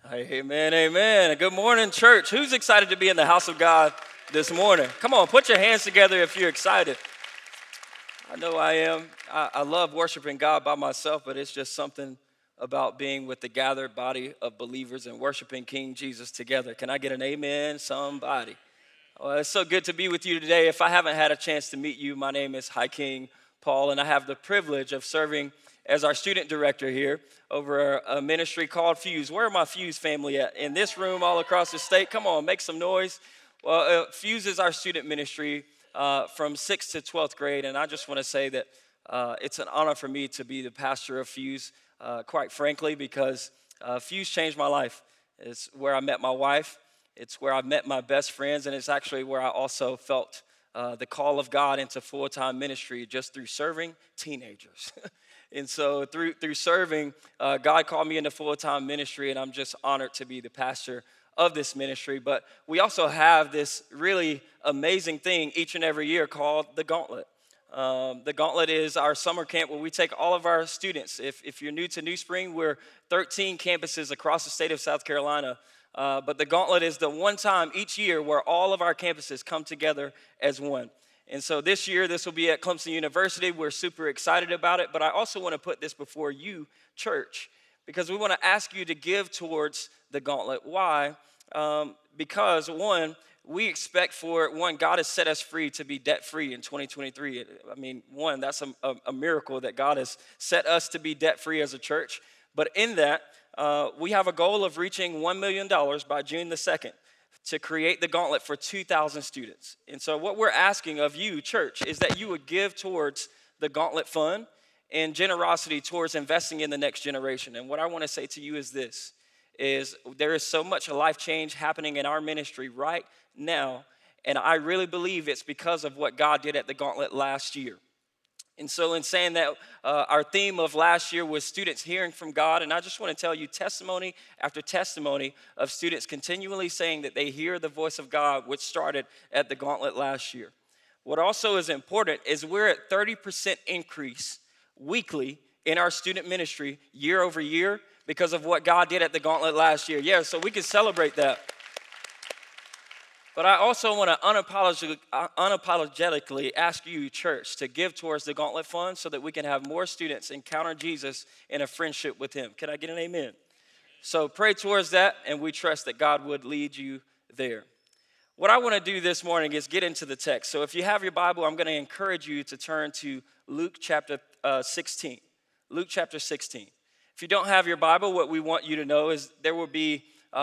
Amen, amen. Good morning, church. Who's excited to be in the house of God this morning? Come on, put your hands together if you're excited. I know I am. I love worshiping God by myself, but it's just something about being with the gathered body of believers and worshiping King Jesus together. Can I get an amen, somebody? Well, it's so good to be with you today. If I haven't had a chance to meet you, my name is King Paul, and I have the privilege of serving as our student director here over a ministry called Fuse. Where are my Fuse family at? In this room, all across the state. Come on, make some noise. Well, Fuse is our student ministry from 6th to 12th grade, and I just want to say that it's an honor for me to be the pastor of Fuse, quite frankly, because Fuse changed my life. It's where I met my wife. It's where I met my best friends, and it's actually where I also felt the call of God into full-time ministry just through serving teenagers. And so through serving, God called me into full-time ministry, and I'm just honored to be the pastor of this ministry. But we also have this really amazing thing each and every year called the Gauntlet. The Gauntlet is our summer camp where we take all of our students. If you're new to New Spring, we're 13 campuses across the state of South Carolina. But the Gauntlet is the one time each year where all of our campuses come together as one. And so this year, this will be at Clemson University. We're super excited about it. But I also want to put this before you, church, because we want to ask you to give towards the Gauntlet. Why? Because, one, we expect God has set us free to be debt-free in 2023. I mean, that's a miracle that God has set us to be debt-free as a church. But in that, we have a goal of reaching $1 million by June the 2nd to create the Gauntlet for 2,000 students. And so what we're asking of you, church, is that you would give towards the Gauntlet Fund and generosity towards investing in the next generation. And what I want to say to you is this, is there is so much life change happening in our ministry right now, and I really believe it's because of what God did at the Gauntlet last year. And so in saying that, our theme of last year was students hearing from God. And I just want to tell you testimony after testimony of students continually saying that they hear the voice of God, which started at the Gauntlet last year. What also is important is we're at 30% increase weekly in our student ministry year over year because of what God did at the Gauntlet last year. Yeah, so we can celebrate that. But I also want to unapologetically ask you, church, to give towards the Gauntlet Fund so that we can have more students encounter Jesus in a friendship with him. Can I get an amen? So pray towards that, and we trust that God would lead you there. What I want to do this morning is get into the text. So if you have your Bible, I'm going to encourage you to turn to Luke chapter 16. Luke chapter 16. If you don't have your Bible, what we want you to know is there will be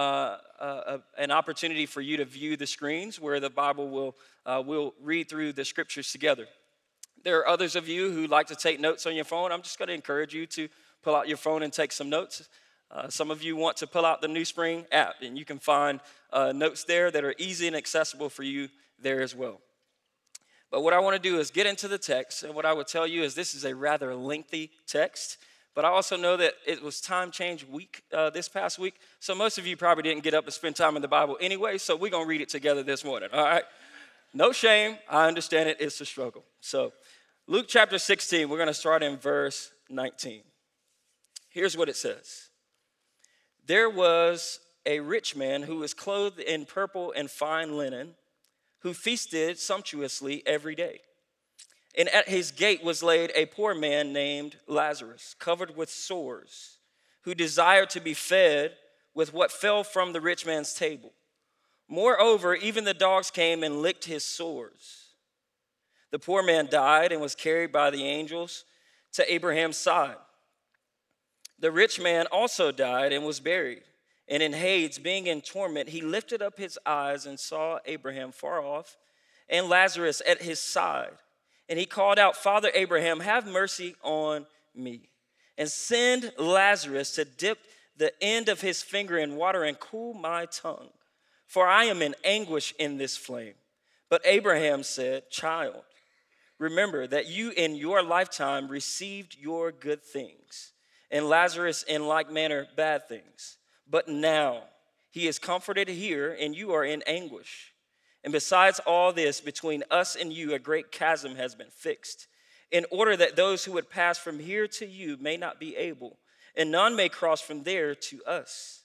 an opportunity for you to view the screens where the Bible will read through the scriptures together. There are others of you who like to take notes on your phone. I'm just going to encourage you to pull out your phone and take some notes. Some of you want to pull out the New Spring app, and you can find notes there that are easy and accessible for you there as well. But what I want to do is get into the text, and what I would tell you is this is a rather lengthy text. But I also know that it was time change week this past week. So most of you probably didn't get up and spend time in the Bible anyway. So we're going to read it together this morning, all right? No shame. I understand it. It's a struggle. So Luke chapter 16, we're going to start in verse 19. Here's what it says. There was a rich man who was clothed in purple and fine linen, who feasted sumptuously every day. And at his gate was laid a poor man named Lazarus, covered with sores, who desired to be fed with what fell from the rich man's table. Moreover, even the dogs came and licked his sores. The poor man died and was carried by the angels to Abraham's side. The rich man also died and was buried. And in Hades, being in torment, he lifted up his eyes and saw Abraham far off and Lazarus at his side. And he called out, Father Abraham, have mercy on me, and send Lazarus to dip the end of his finger in water and cool my tongue, for I am in anguish in this flame. But Abraham said, Child, remember that you in your lifetime received your good things, and Lazarus in like manner bad things. But now he is comforted here, and you are in anguish. And besides all this, between us and you, a great chasm has been fixed, in order that those who would pass from here to you may not be able, and none may cross from there to us.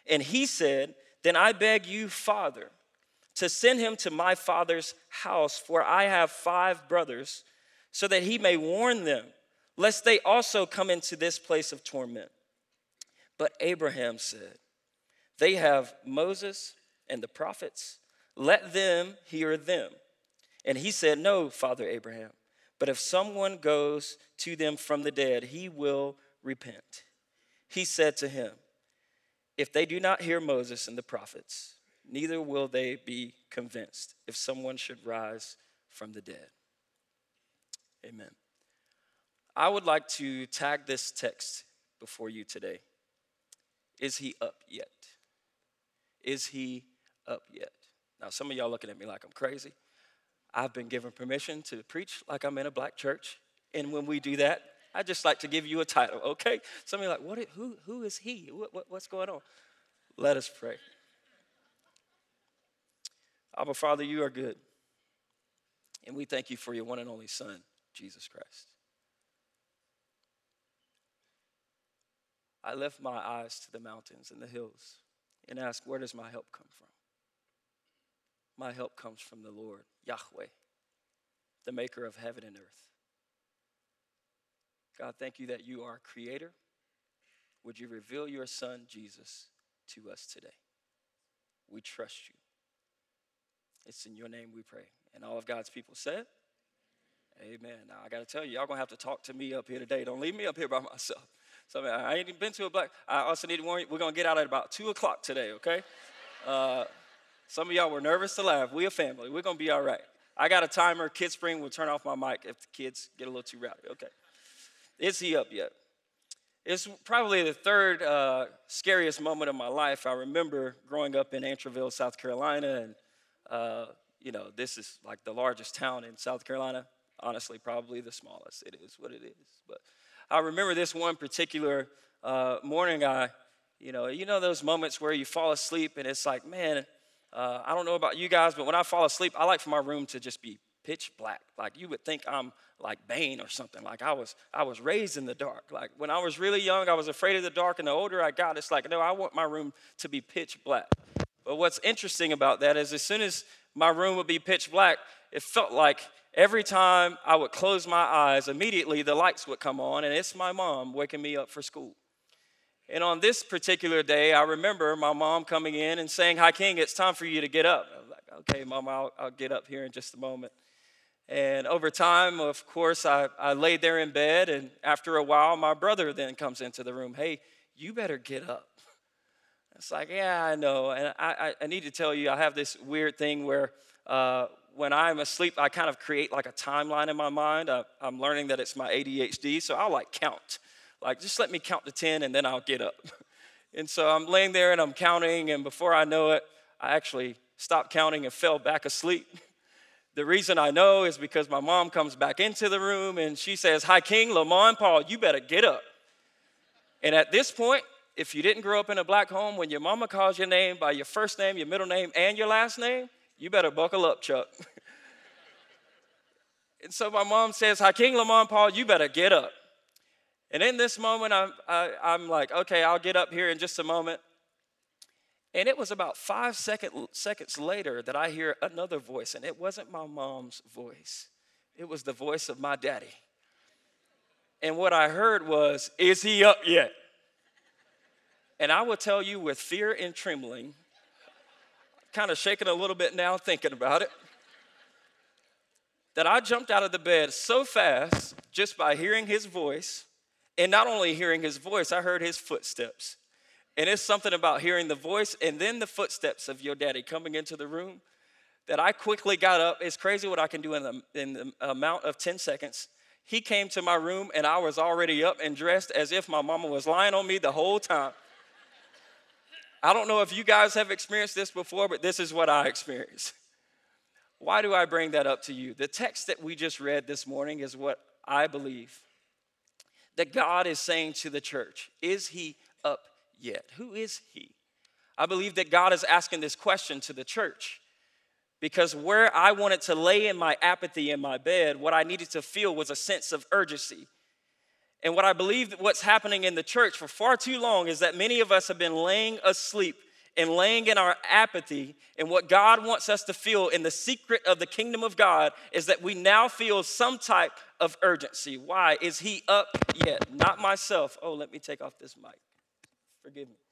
And he said, then I beg you, Father, to send him to my father's house, for I have 5 brothers, so that he may warn them, lest they also come into this place of torment. But Abraham said, they have Moses and the prophets. Let them hear them. And he said, no, Father Abraham, but if someone goes to them from the dead, he will repent. He said to him, if they do not hear Moses and the prophets, neither will they be convinced if someone should rise from the dead. Amen. I would like to tag this text before you today. Is he up yet? Is he up yet? Now, some of y'all looking at me like I'm crazy. I've been given permission to preach like I'm in a black church. And when we do that, I just like to give you a title, okay? Some of you are like, who is he? What's going on? Let us pray. Abba, Father, you are good. And we thank you for your one and only Son, Jesus Christ. I lift my eyes to the mountains and the hills and ask, where does my help come from? My help comes from the Lord, Yahweh, the maker of heaven and earth. God, thank you that you are creator. Would you reveal your Son, Jesus, to us today? We trust you. It's in your name we pray. And all of God's people said, amen. Now, I got to tell you, y'all going to have to talk to me up here today. Don't leave me up here by myself. So I ain't even been to a black. I also need to warn you, we're going to get out at about 2 o'clock today, okay? Some of y'all were nervous to laugh. We a family. We're going to be all right. I got a timer. Kid Spring will turn off my mic if the kids get a little too rowdy. Okay. Is he up yet? It's probably the third scariest moment of my life. I remember growing up in Antroville, South Carolina, and, this is like the largest town in South Carolina. Honestly, probably the smallest. It is what it is. But I remember this one particular morning. You know those moments where you fall asleep and it's like, man, I don't know about you guys, but when I fall asleep, I like for my room to just be pitch black. Like you would think I'm like Bane or something. Like I was raised in the dark. Like when I was really young, I was afraid of the dark, and the older I got, it's like, no, I want my room to be pitch black. But what's interesting about that is as soon as my room would be pitch black, it felt like every time I would close my eyes, immediately the lights would come on, and it's my mom waking me up for school. And on this particular day, I remember my mom coming in and saying, "Hi, King, it's time for you to get up." I was like, "Okay, Mom, I'll get up here in just a moment." And over time, of course, I laid there in bed, and after a while, my brother then comes into the room. "Hey, you better get up." It's like, yeah, I know. And I need to tell you, I have this weird thing where when I'm asleep, I kind of create like a timeline in my mind. I'm learning that it's my ADHD, so I'll like count. Like, just let me count to 10 and then I'll get up. And so I'm laying there and I'm counting, and before I know it, I actually stopped counting and fell back asleep. The reason I know is because my mom comes back into the room and she says, "Hi, King, Lamont, Paul, you better get up." And at this point, if you didn't grow up in a black home, when your mama calls your name by your first name, your middle name, and your last name, you better buckle up, Chuck. And so my mom says, "Hi, King, Lamont, Paul, you better get up." And in this moment, I'm like, okay, I'll get up here in just a moment. And it was about 5 seconds later that I hear another voice, and it wasn't my mom's voice. It was the voice of my daddy. And what I heard was, "Is he up yet?" And I will tell you with fear and trembling, kind of shaking a little bit now thinking about it, that I jumped out of the bed so fast just by hearing his voice. And not only hearing his voice, I heard his footsteps. And it's something about hearing the voice and then the footsteps of your daddy coming into the room that I quickly got up. It's crazy what I can do in the amount of 10 seconds. He came to my room and I was already up and dressed as if my mama was lying on me the whole time. I don't know if you guys have experienced this before, but this is what I experienced. Why do I bring that up to you? The text that we just read this morning is what I believe that God is saying to the church. Is he up yet? Who is he? I believe that God is asking this question to the church because where I wanted to lay in my apathy in my bed, what I needed to feel was a sense of urgency. And what I believe that what's happening in the church for far too long is that many of us have been laying asleep and laying in our apathy. And what God wants us to feel in the secret of the kingdom of God is that we now feel some type of urgency. Why? Is he up yet? Not myself. Oh, let me take off this mic. Forgive me.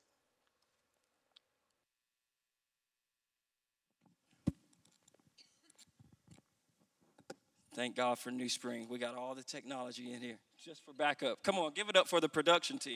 Thank God for New Spring. We got all the technology in here just for backup. Come on, give it up for the production team.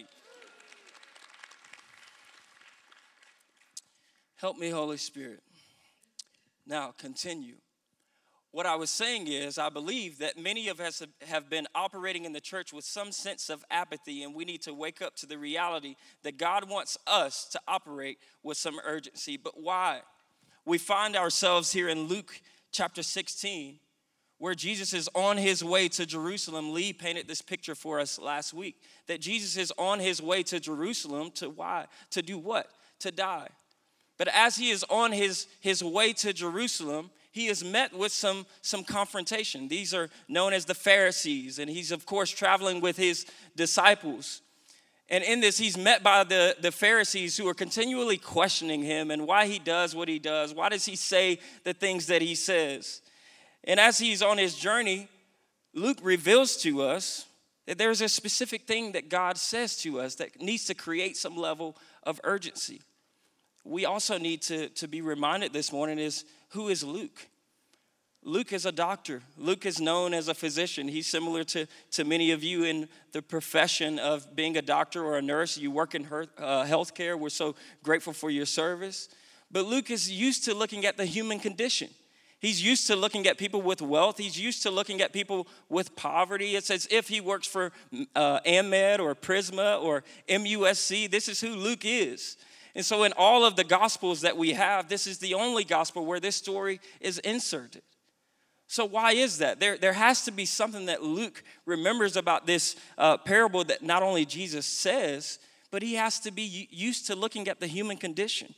Help me, Holy Spirit. Now, continue. What I was saying is, I believe that many of us have been operating in the church with some sense of apathy, and we need to wake up to the reality that God wants us to operate with some urgency. But why? We find ourselves here in Luke chapter 16, where Jesus is on his way to Jerusalem. Lee painted this picture for us last week, that Jesus is on his way to Jerusalem to why? To do what? To die. But as he is on his way to Jerusalem, he is met with some confrontation. These are known as the Pharisees, and he's, of course, traveling with his disciples. And in this, he's met by the Pharisees who are continually questioning him and why he does what he does. Why does he say the things that he says? And as he's on his journey, Luke reveals to us that there's a specific thing that God says to us that needs to create some level of urgency. We also need to be reminded this morning is, who is Luke? Luke is a doctor. Luke is known as a physician. He's similar to many of you in the profession of being a doctor or a nurse. You work in healthcare. We're so grateful for your service. But Luke is used to looking at the human condition. He's used to looking at people with wealth. He's used to looking at people with poverty. It's as if he works for AmMed or Prisma or MUSC. This is who Luke is. And so in all of the gospels that we have, this is the only gospel where this story is inserted. So why is that? There has to be something that Luke remembers about this parable that not only Jesus says, but he has to be used to looking at the human condition.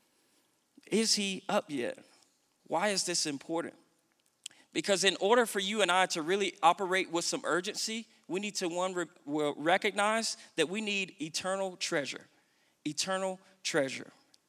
Is he up yet? Why is this important? Because in order for you and I to really operate with some urgency, we need to recognize that we need eternal treasure. Eternal treasure.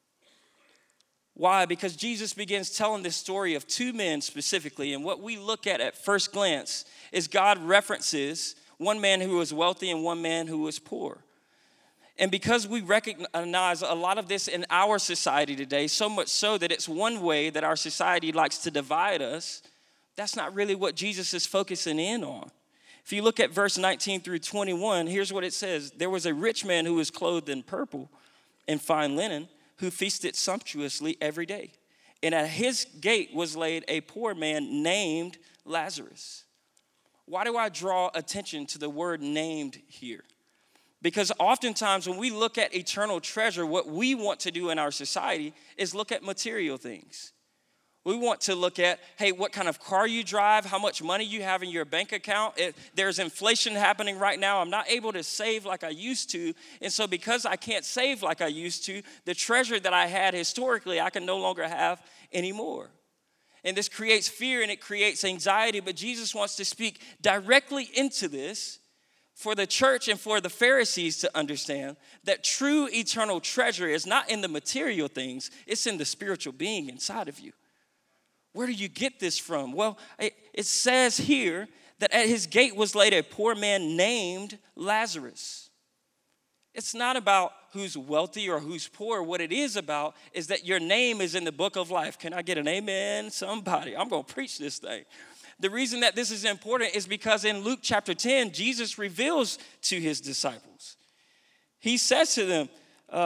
Why? Because Jesus begins telling this story of two men specifically, and what we look at first glance is God references one man who was wealthy and one man who was poor. And because we recognize a lot of this in our society today, so much so that it's one way that our society likes to divide us, that's not really what Jesus is focusing in on. If you look at verse 19 through 21, here's what it says. There was a rich man who was clothed in purple and fine linen, who feasted sumptuously every day. And at his gate was laid a poor man named Lazarus. Why do I draw attention to the word named here? Because oftentimes when we look at eternal treasure, what we want to do in our society is look at material things. We want to look at, hey, what kind of car you drive, how much money you have in your bank account. There's inflation happening right now. I'm not able to save like I used to. And so because I can't save like I used to, the treasure that I had historically, I can no longer have anymore. And this creates fear and it creates anxiety. But Jesus wants to speak directly into this for the church and for the Pharisees to understand that true eternal treasure is not in the material things. It's in the spiritual being inside of you. Where do you get this from? Well, it says here that at his gate was laid a poor man named Lazarus. It's not about who's wealthy or who's poor. What it is about is that your name is in the book of life. Can I get an amen? Somebody. I'm going to preach this thing. The reason that this is important is because in Luke chapter 10, Jesus reveals to his disciples. He says to them,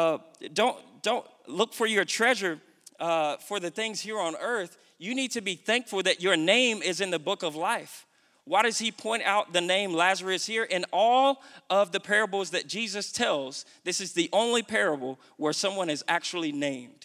don't look for your treasure for the things here on earth. You need to be thankful that your name is in the book of life. Why does he point out the name Lazarus here? In all of the parables that Jesus tells, this is the only parable where someone is actually named.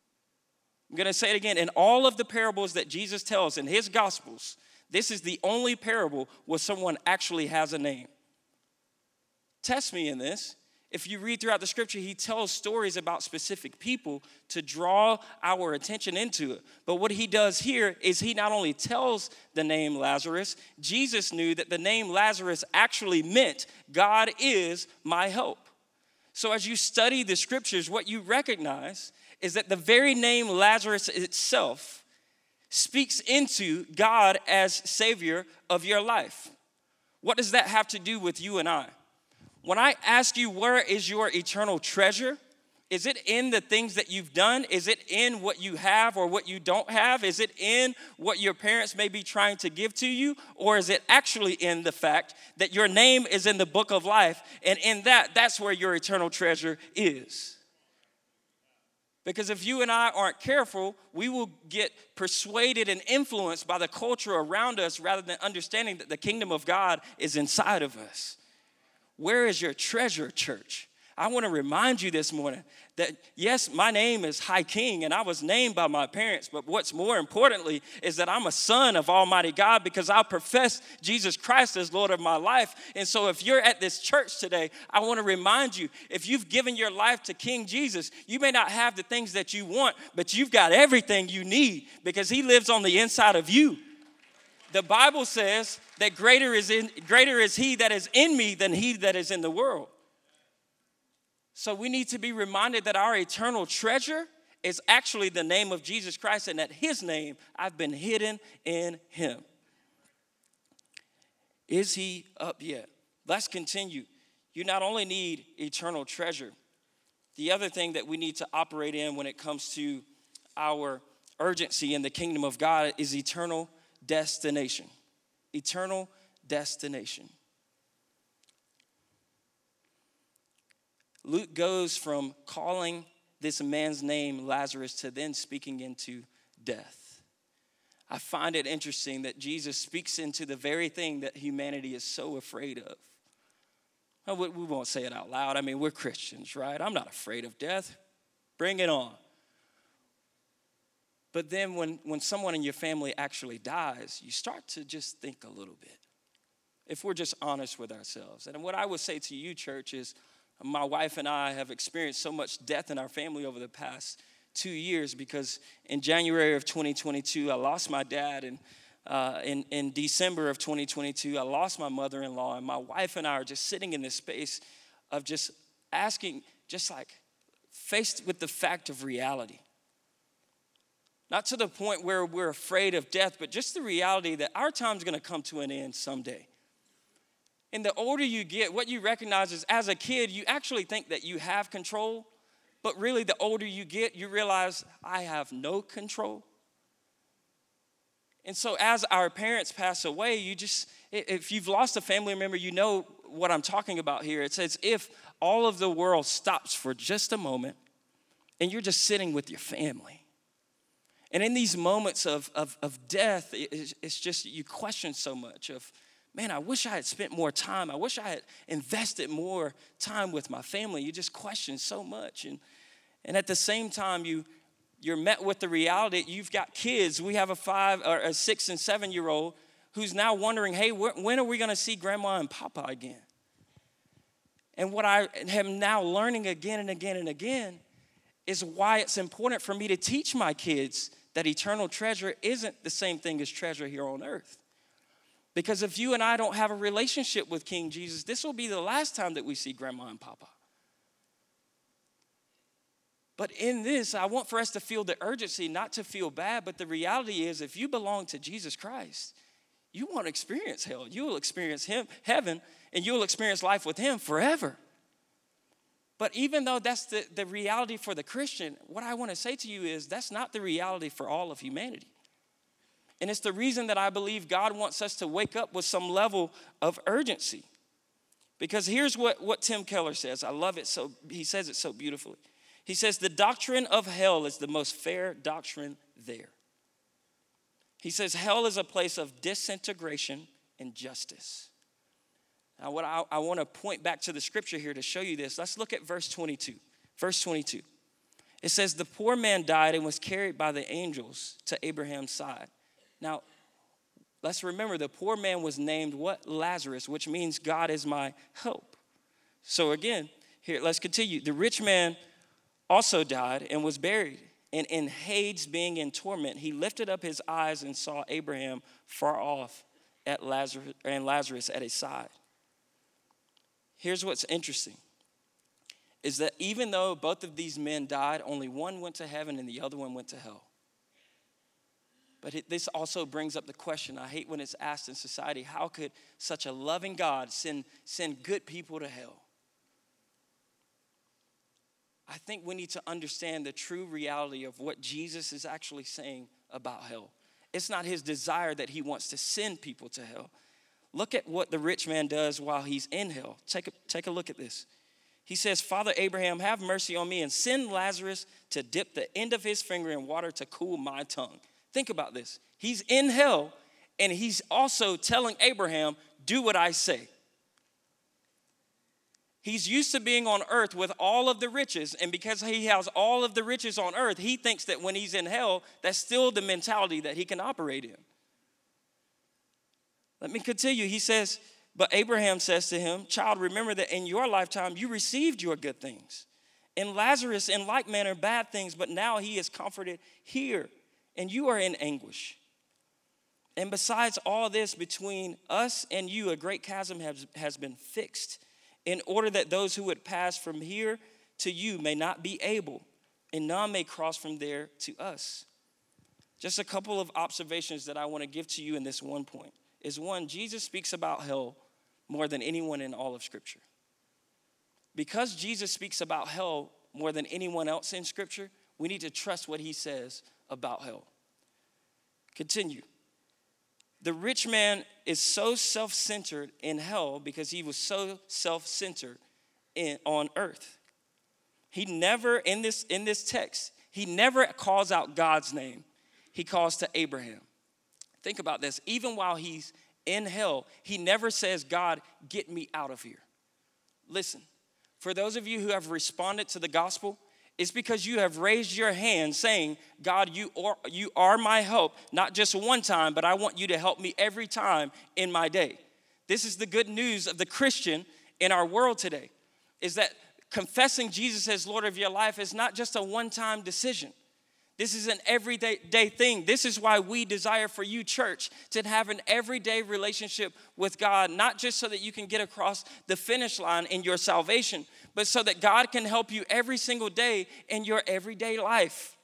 I'm going to say it again. In all of the parables that Jesus tells in his gospels, this is the only parable where someone actually has a name. Test me in this. If you read throughout the scripture, he tells stories about specific people to draw our attention into it. But what he does here is he not only tells the name Lazarus, Jesus knew that the name Lazarus actually meant God is my help. So as you study the scriptures, what you recognize is that the very name Lazarus itself speaks into God as Savior of your life. What does that have to do with you and I? When I ask you, where is your eternal treasure? Is it in the things that you've done? Is it in what you have or what you don't have? Is it in what your parents may be trying to give to you? Or is it actually in the fact that your name is in the book of life, and in that's where your eternal treasure is? Because if you and I aren't careful, we will get persuaded and influenced by the culture around us rather than understanding that the kingdom of God is inside of us. Where is your treasure, church? I want to remind you this morning that, yes, my name is High King, and I was named by my parents, but what's more importantly is that I'm a son of Almighty God because I profess Jesus Christ as Lord of my life. And so if you're at this church today, I want to remind you, if you've given your life to King Jesus, you may not have the things that you want, but you've got everything you need because he lives on the inside of you. The Bible says that greater is he that is in me than he that is in the world. So we need to be reminded that our eternal treasure is actually the name of Jesus Christ, and that his name, I've been hidden in him. Is he up yet? Let's continue. You not only need eternal treasure, the other thing that we need to operate in when it comes to our urgency in the kingdom of God is eternal destination. Eternal destination. Luke goes from calling this man's name Lazarus to then speaking into death. I find it interesting that Jesus speaks into the very thing that humanity is so afraid of. Well, we won't say it out loud. I mean, we're Christians, right? I'm not afraid of death. Bring it on. But then when someone in your family actually dies, you start to just think a little bit, if we're just honest with ourselves. And what I would say to you, church, is my wife and I have experienced so much death in our family over the past 2 years because in January of 2022, I lost my dad, and in December of 2022, I lost my mother-in-law, and my wife and I are just sitting in this space of just asking, just like faced with the fact of reality. Not to the point where we're afraid of death, but just the reality that our time's going to come to an end someday. And the older you get, what you recognize is as a kid, you actually think that you have control, but really the older you get, you realize I have no control. And so as our parents pass away, if you've lost a family member, you know what I'm talking about here. It's as if all of the world stops for just a moment and you're just sitting with your family. And in these moments of death, it's just you question so much of, man, I wish I had spent more time. I wish I had invested more time with my family. You just question so much. And at the same time, you're met with the reality that you've got kids. We have a 5 or a 6 and 7-year-old who's now wondering, hey, when are we going to see grandma and papa again? And what I am now learning again and again and again is why it's important for me to teach my kids that eternal treasure isn't the same thing as treasure here on earth. Because if you and I don't have a relationship with King Jesus, this will be the last time that we see grandma and papa. But in this, I want for us to feel the urgency, not to feel bad, but the reality is if you belong to Jesus Christ, you won't experience hell. You will experience heaven, and you will experience life with him forever. But even though that's the reality for the Christian, what I want to say to you is that's not the reality for all of humanity. And it's the reason that I believe God wants us to wake up with some level of urgency. Because here's what Tim Keller says. I love it. So he says it so beautifully. He says, the doctrine of hell is the most fair doctrine there. He says, hell is a place of disintegration and justice. Now, what I want to point back to the scripture here to show you this. Let's look at verse 22. Verse 22. It says, the poor man died and was carried by the angels to Abraham's side. Now, let's remember the poor man was named what? Lazarus, which means God is my help. So again, Here, let's continue. The rich man also died and was buried. And in Hades, being in torment, he lifted up his eyes and saw Abraham far off and Lazarus at his side. Here's what's interesting, is that even though both of these men died, only one went to heaven and the other one went to hell. But this also brings up the question, I hate when it's asked in society, how could such a loving God send good people to hell? I think we need to understand the true reality of what Jesus is actually saying about hell. It's not his desire that he wants to send people to hell. Look at what the rich man does while he's in hell. Take a look at this. He says, Father Abraham, have mercy on me and send Lazarus to dip the end of his finger in water to cool my tongue. Think about this. He's in hell, and he's also telling Abraham, do what I say. He's used to being on earth with all of the riches, and because he has all of the riches on earth, he thinks that when he's in hell, that's still the mentality that he can operate in. Let me continue. He says, but Abraham says to him, child, remember that in your lifetime you received your good things, and Lazarus in like manner bad things, but now he is comforted here, and you are in anguish. And besides all this, between us and you, a great chasm has been fixed, in order that those who would pass from here to you may not be able, and none may cross from there to us. Just a couple of observations that I want to give to you in this one point is, one, Jesus speaks about hell more than anyone in all of Scripture. Because Jesus speaks about hell more than anyone else in Scripture, we need to trust what he says about hell. Continue. The rich man is so self-centered in hell because he was so self-centered on earth. He never, in this text, he never calls out God's name. He calls to Abraham. Think about this. Even while he's in hell, he never says, God, get me out of here. Listen, for those of you who have responded to the gospel, it's because you have raised your hand saying, God, you are my help, not just one time, but I want you to help me every time in my day. This is the good news of the Christian in our world today, is that confessing Jesus as Lord of your life is not just a one-time decision. This is an everyday thing. This is why we desire for you, church, to have an everyday relationship with God, not just so that you can get across the finish line in your salvation, but so that God can help you every single day in your everyday life.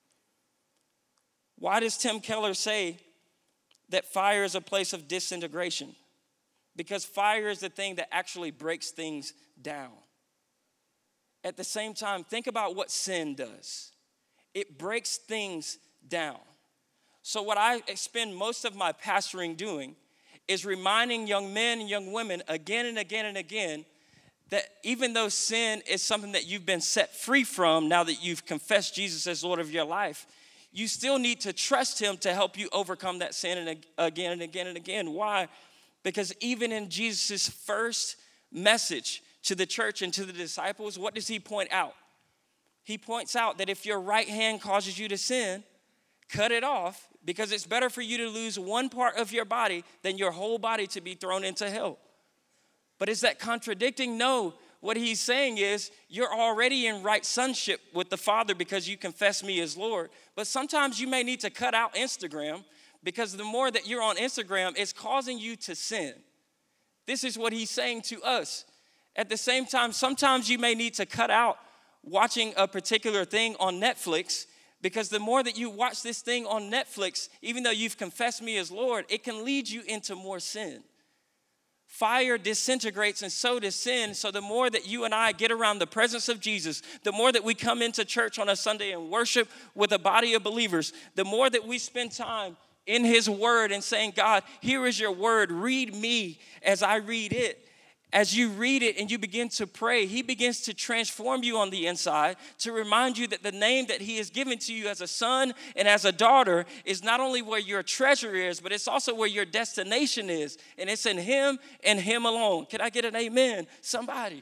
Why does Tim Keller say that fire is a place of disintegration? Because fire is the thing that actually breaks things down. At the same time, think about what sin does. It breaks things down. So what I spend most of my pastoring doing is reminding young men and young women again and again and again that even though sin is something that you've been set free from now that you've confessed Jesus as Lord of your life, you still need to trust him to help you overcome that sin and again and again and again. Why? Because even in Jesus' first message to the church and to the disciples, what does he point out? He points out that if your right hand causes you to sin, cut it off, because it's better for you to lose one part of your body than your whole body to be thrown into hell. But is that contradicting? No. What he's saying is you're already in right sonship with the Father because you confess me as Lord. But sometimes you may need to cut out Instagram, because the more that you're on Instagram, it's causing you to sin. This is what he's saying to us. At the same time, sometimes you may need to cut out watching a particular thing on Netflix, because the more that you watch this thing on Netflix, even though you've confessed me as Lord, it can lead you into more sin. Fire disintegrates and so does sin. So the more that you and I get around the presence of Jesus, the more that we come into church on a Sunday and worship with a body of believers, the more that we spend time in his word and saying, God, here is your word. Read me as I read it. As you read it and you begin to pray, he begins to transform you on the inside to remind you that the name that he has given to you as a son and as a daughter is not only where your treasure is, but it's also where your destination is. And it's in him and him alone. Can I get an amen? Somebody.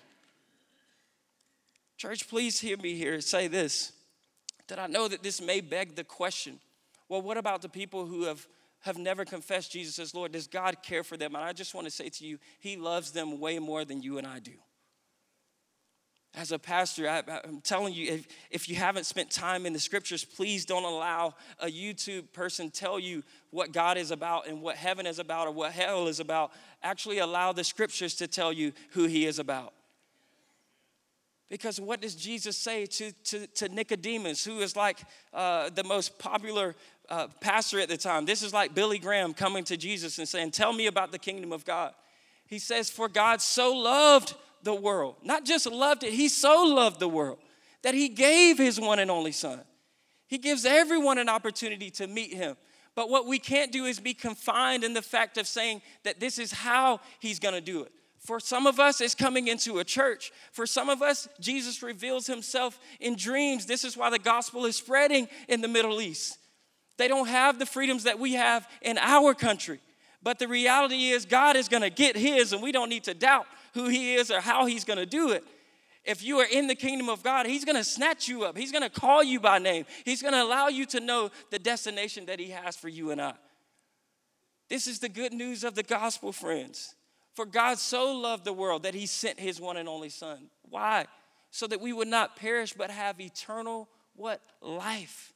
Church, please hear me here say this, that I know that this may beg the question, well, what about the people who have never confessed Jesus as Lord? Does God care for them? And I just want to say to you, he loves them way more than you and I do. As a pastor, I'm telling you, if you haven't spent time in the scriptures, please don't allow a YouTube person tell you what God is about and what heaven is about or what hell is about. Actually allow the scriptures to tell you who he is about. Because what does Jesus say to Nicodemus, who is like the most popular pastor at the time? This is like Billy Graham coming to Jesus and saying, tell me about the kingdom of God. He says, for God so loved the world, not just loved it, he so loved the world that he gave his one and only son. He gives everyone an opportunity to meet him. But what we can't do is be confined in the fact of saying that this is how he's going to do it. For some of us, it's coming into a church. For some of us, Jesus reveals himself in dreams. This is why the gospel is spreading in the Middle East. They don't have the freedoms that we have in our country. But the reality is God is going to get his, and we don't need to doubt who he is or how he's going to do it. If you are in the kingdom of God, he's going to snatch you up. He's going to call you by name. He's going to allow you to know the destination that he has for you and I. This is the good news of the gospel, friends. For God so loved the world that he sent his one and only son. Why? So that we would not perish but have eternal what? Life.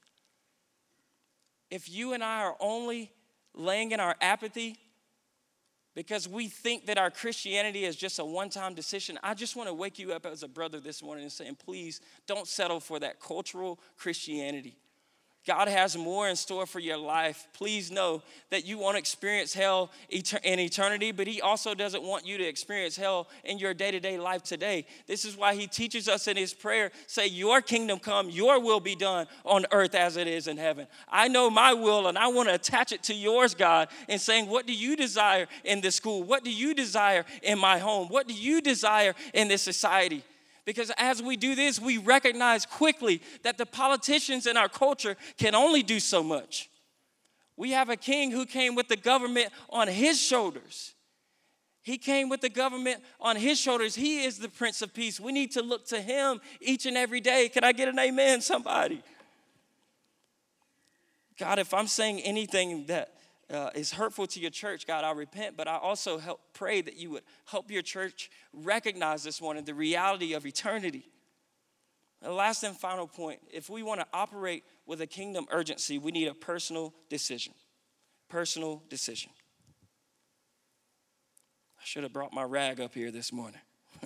If you and I are only laying in our apathy because we think that our Christianity is just a one-time decision, I just want to wake you up as a brother this morning and saying, please don't settle for that cultural Christianity. God has more in store for your life. Please know that you won't experience hell in eternity, but he also doesn't want you to experience hell in your day-to-day life today. This is why he teaches us in his prayer, say, your kingdom come, your will be done on earth as it is in heaven. I know my will, and I want to attach it to yours, God, and saying, what do you desire in this school? What do you desire in my home? What do you desire in this society? Because as we do this, we recognize quickly that the politicians in our culture can only do so much. We have a king who came with the government on his shoulders. He came with the government on his shoulders. He is the Prince of Peace. We need to look to him each and every day. Can I get an amen, somebody? God, if I'm saying anything that is hurtful to your church, God, I repent, but I also pray that you would help your church recognize this morning the reality of eternity. The last and final point, if we want to operate with a kingdom urgency, we need a personal decision. Personal decision. I should have brought my rag up here this morning.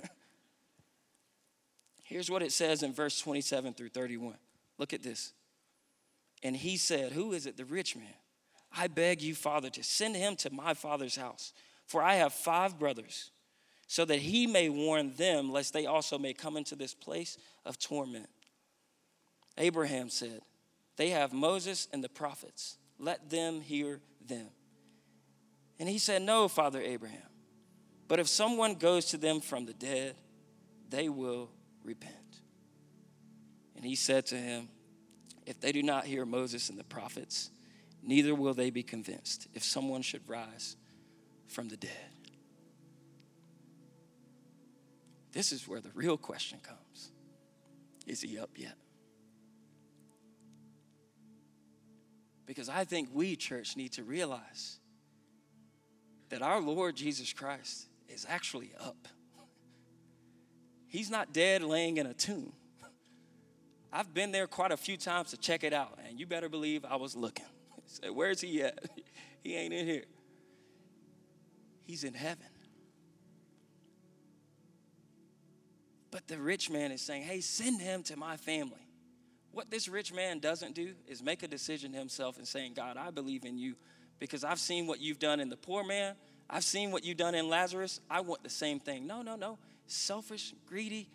Here's what it says in verse 27 through 31. Look at this. And he said, who is it? The rich man. I beg you, Father, to send him to my father's house, for I have 5 brothers, so that he may warn them, lest they also may come into this place of torment. Abraham said, they have Moses and the prophets. Let them hear them. And he said, no, Father Abraham, but if someone goes to them from the dead, they will repent. And he said to him, if they do not hear Moses and the prophets, neither will they be convinced if someone should rise from the dead. This is where the real question comes. Is he up yet? Because I think we, church, need to realize that our Lord Jesus Christ is actually up. He's not dead laying in a tomb. I've been there quite a few times to check it out, and you better believe I was looking. Say, where's he at? He ain't in here. He's in heaven. But the rich man is saying, hey, send him to my family. What this rich man doesn't do is make a decision himself and saying, God, I believe in you because I've seen what you've done in the poor man. I've seen what you've done in Lazarus. I want the same thing. No. Selfish, greedy.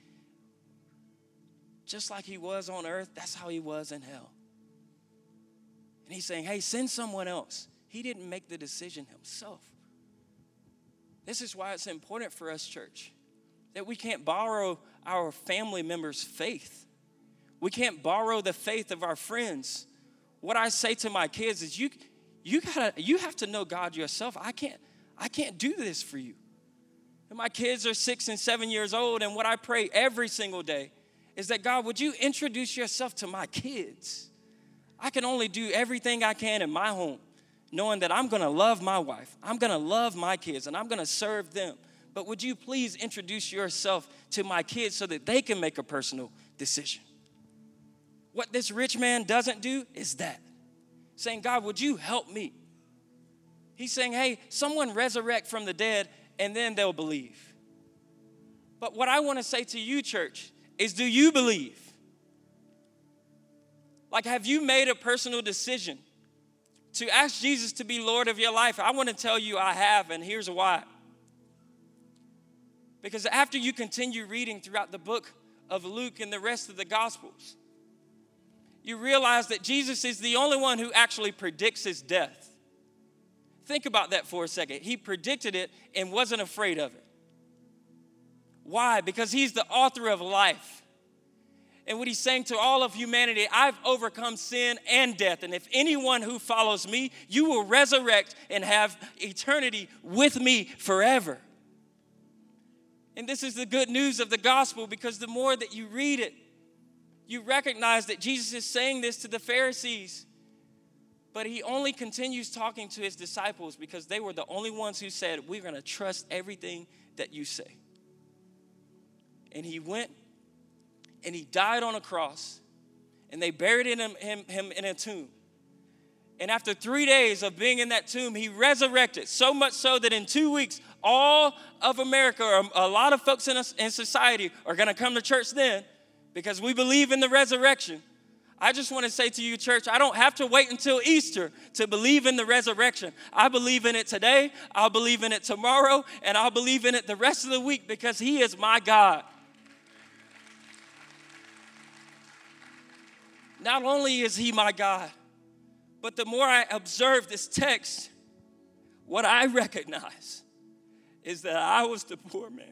Just like he was on earth, that's how he was in hell. And he's saying, hey, send someone else. He didn't make the decision himself. This is why it's important for us, church, that we can't borrow our family members' faith. We can't borrow the faith of our friends. What I say to my kids is you have to know God yourself. I can't do this for you. And my kids are 6 and 7 years old, and what I pray every single day is that, God, would you introduce yourself to my kids? I can only do everything I can in my home, knowing that I'm going to love my wife, I'm going to love my kids, and I'm going to serve them. but would you please introduce yourself to my kids so that they can make a personal decision? What this rich man doesn't do is that. Saying, God, would you help me? He's saying, hey, someone resurrect from the dead and then they'll believe. But what I want to say to you, church, is do you believe? Like, have you made a personal decision to ask Jesus to be Lord of your life? I want to tell you I have, and here's why. Because after you continue reading throughout the book of Luke and the rest of the Gospels, you realize that Jesus is the only one who actually predicts his death. Think about that for a second. He predicted it and wasn't afraid of it. Why? Because he's the author of life. And what he's saying to all of humanity, I've overcome sin and death. And if anyone who follows me, you will resurrect and have eternity with me forever. And this is the good news of the gospel, because the more that you read it, you recognize that Jesus is saying this to the Pharisees. But he only continues talking to his disciples because they were the only ones who said, we're going to trust everything that you say. And he went and he died on a cross, and they buried him in a tomb. And after 3 days of being in that tomb, he resurrected, so much so that in 2 weeks, all of America, or a lot of folks in society, are going to come to church then because we believe in the resurrection. I just want to say to you, church, I don't have to wait until Easter to believe in the resurrection. I believe in it today, I'll believe in it tomorrow, and I'll believe in it the rest of the week because he is my God. Not only is he my God, but the more I observe this text, what I recognize is that I was the poor man.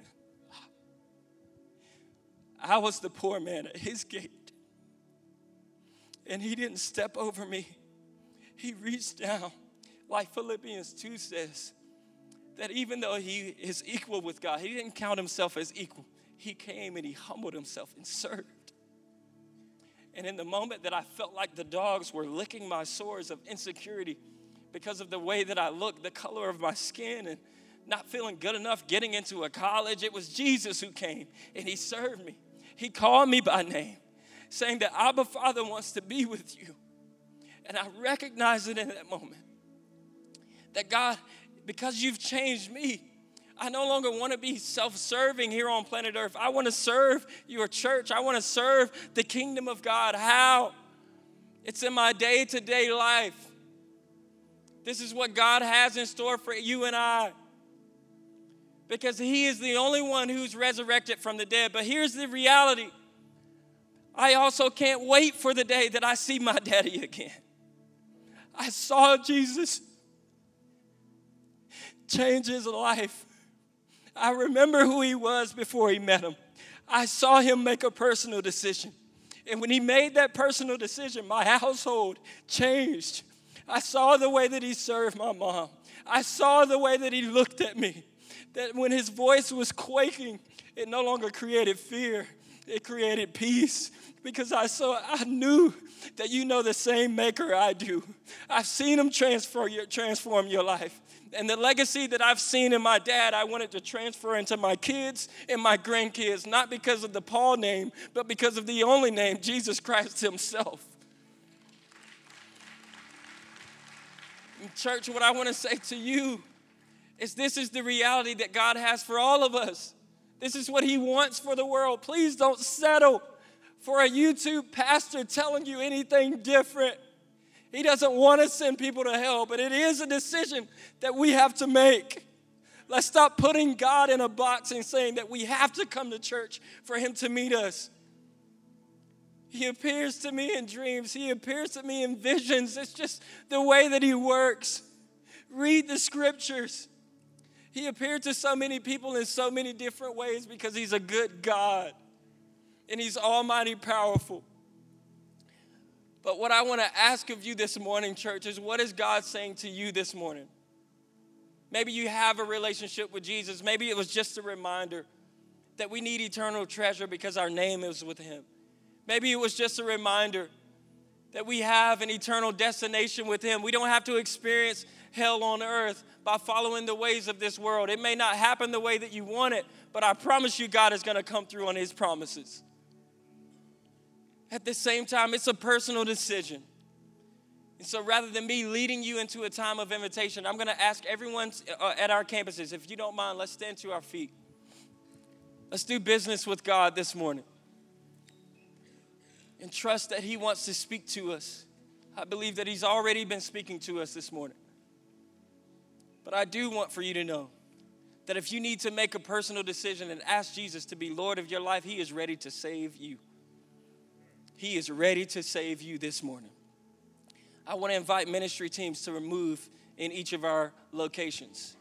I was the poor man at his gate. And he didn't step over me. He reached down, like Philippians 2 says, that even though he is equal with God, he didn't count himself as equal. He came and he humbled himself and served. And in the moment that I felt like the dogs were licking my sores of insecurity because of the way that I looked, the color of my skin, and not feeling good enough getting into a college, it was Jesus who came and he served me. He called me by name, saying that Abba Father wants to be with you. And I recognized it in that moment. That God, because you've changed me, I no longer want to be self-serving here on planet Earth. I want to serve your church. I want to serve the kingdom of God. How? It's in my day-to-day life. This is what God has in store for you and I. Because he is the only one who's resurrected from the dead. But here's the reality. I also can't wait for the day that I see my daddy again. I saw Jesus change his life. I remember who he was before he met him. I saw him make a personal decision. And when he made that personal decision, my household changed. I saw the way that he served my mom. I saw the way that he looked at me. That when his voice was quaking, it no longer created fear. It created peace. Because I knew that you know the same maker I do. I've seen him transform your life. And the legacy that I've seen in my dad, I wanted to transfer into my kids and my grandkids, not because of the Paul name, but because of the only name, Jesus Christ himself. And church, what I want to say to you is this is the reality that God has for all of us. This is what he wants for the world. Please don't settle for a YouTube pastor telling you anything different. He doesn't want to send people to hell, but it is a decision that we have to make. Let's stop putting God in a box and saying that we have to come to church for him to meet us. He appears to me in dreams. He appears to me in visions. It's just the way that he works. Read the scriptures. He appeared to so many people in so many different ways because he's a good God. And he's almighty powerful. But what I want to ask of you this morning, church, is what is God saying to you this morning? Maybe you have a relationship with Jesus. Maybe it was just a reminder that we need eternal treasure because our name is with him. Maybe it was just a reminder that we have an eternal destination with him. We don't have to experience hell on earth by following the ways of this world. It may not happen the way that you want it, but I promise you God is going to come through on his promises. At the same time, it's a personal decision. And so rather than me leading you into a time of invitation, I'm going to ask everyone at our campuses, if you don't mind, let's stand to our feet. Let's do business with God this morning. And trust that he wants to speak to us. I believe that he's already been speaking to us this morning. But I do want for you to know that if you need to make a personal decision and ask Jesus to be Lord of your life, he is ready to save you. He is ready to save you this morning. I want to invite ministry teams to move in each of our locations.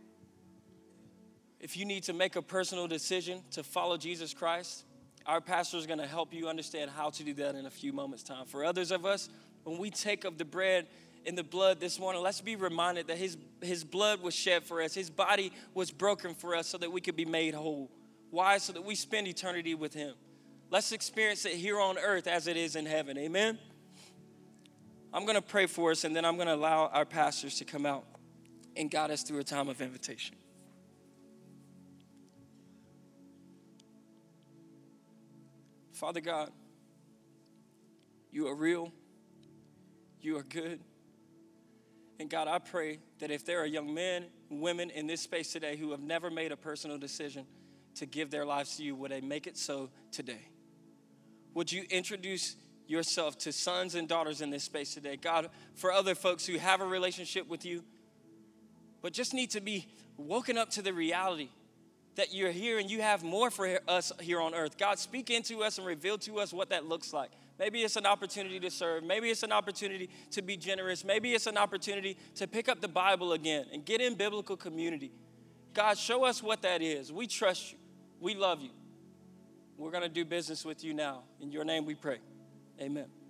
If you need to make a personal decision to follow Jesus Christ, our pastor is going to help you understand how to do that in a few moments' time. For others of us, when we take of the bread and the blood this morning, let's be reminded that his blood was shed for us. His body was broken for us so that we could be made whole. Why? So that we spend eternity with him. Let's experience it here on earth as it is in heaven. Amen? I'm going to pray for us, and then I'm going to allow our pastors to come out and guide us through a time of invitation. Father God, you are real. You are good. And God, I pray that if there are young men and women in this space today who have never made a personal decision to give their lives to you, would they make it so today? Would you introduce yourself to sons and daughters in this space today? God, for other folks who have a relationship with you, but just need to be woken up to the reality that you're here and you have more for us here on earth. God, speak into us and reveal to us what that looks like. Maybe it's an opportunity to serve. Maybe it's an opportunity to be generous. Maybe it's an opportunity to pick up the Bible again and get in biblical community. God, show us what that is. We trust you. We love you. We're going to do business with you now. In your name we pray. Amen.